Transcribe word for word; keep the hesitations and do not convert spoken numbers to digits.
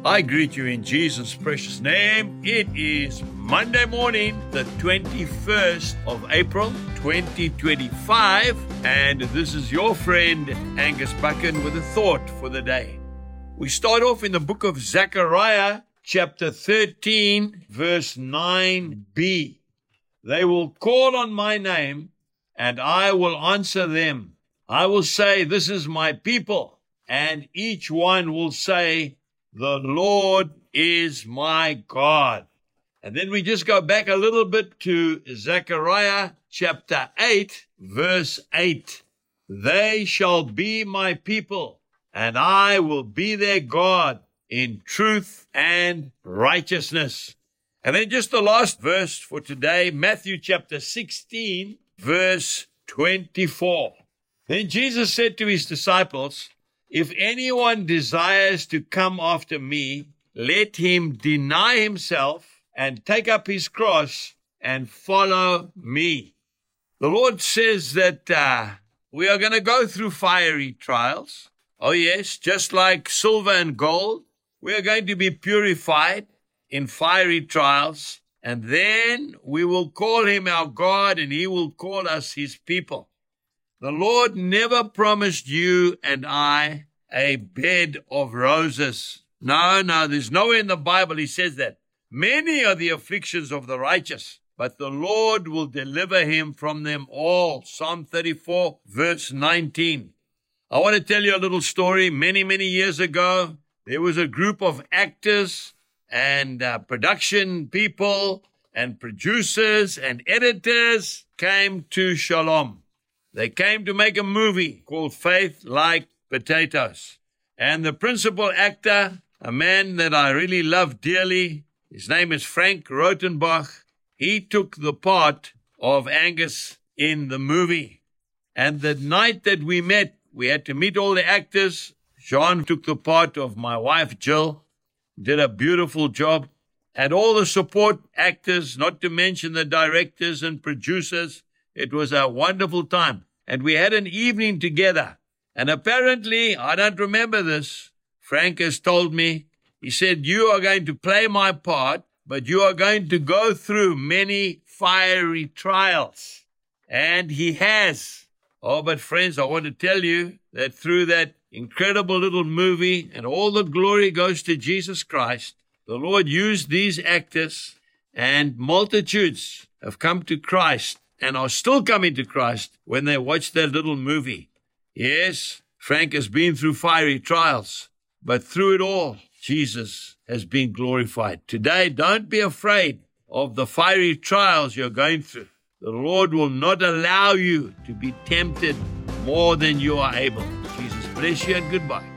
I greet you in Jesus' precious name. It is Monday morning, the twenty-first of April, twenty twenty-five, and this is your friend Angus Buchan with a thought for the day. We start off in the book of Zechariah, chapter thirteen, verse nine b. They will call on my name, and I will answer them. I will say, this is my people, and each one will say, the Lord is my God. And then we just go back a little bit to Zechariah chapter eight, verse eight. They shall be my people, and I will be their God in truth and righteousness. And then just the last verse for today, Matthew chapter sixteen, verse twenty-four. Then Jesus said to his disciples, if anyone desires to come after me, let him deny himself and take up his cross and follow me. The Lord says that uh, we are going to go through fiery trials. Oh yes, just like silver and gold, we are going to be purified in fiery trials, and then we will call him our God and he will call us his people. The Lord never promised you and I a bed of roses. No, no, there's nowhere in the Bible he says that. Many are the afflictions of the righteous, but the Lord will deliver him from them all. Psalm thirty-four, verse nineteen. I want to tell you a little story. Many, many years ago, there was a group of actors and uh, production people and producers and editors came to Shalom. They came to make a movie called Faith Like Potatoes. And the principal actor, a man that I really love dearly, his name is Frank Rotenbach, he took the part of Angus in the movie. And the night that we met, we had to meet all the actors. John took the part of my wife, Jill, did a beautiful job. And all the support actors, not to mention the directors and producers. It was a wonderful time. And we had an evening together. And apparently, I don't remember this, Frank has told me, he said, you are going to play my part, but you are going to go through many fiery trials. And he has. Oh, but friends, I want to tell you that through that incredible little movie, and all the glory goes to Jesus Christ, the Lord used these actors, and multitudes have come to Christ and are still coming to Christ when they watch that little movie. Yes, Frank has been through fiery trials, but through it all, Jesus has been glorified. Today, don't be afraid of the fiery trials you're going through. The Lord will not allow you to be tempted more than you are able. Jesus bless you and goodbye.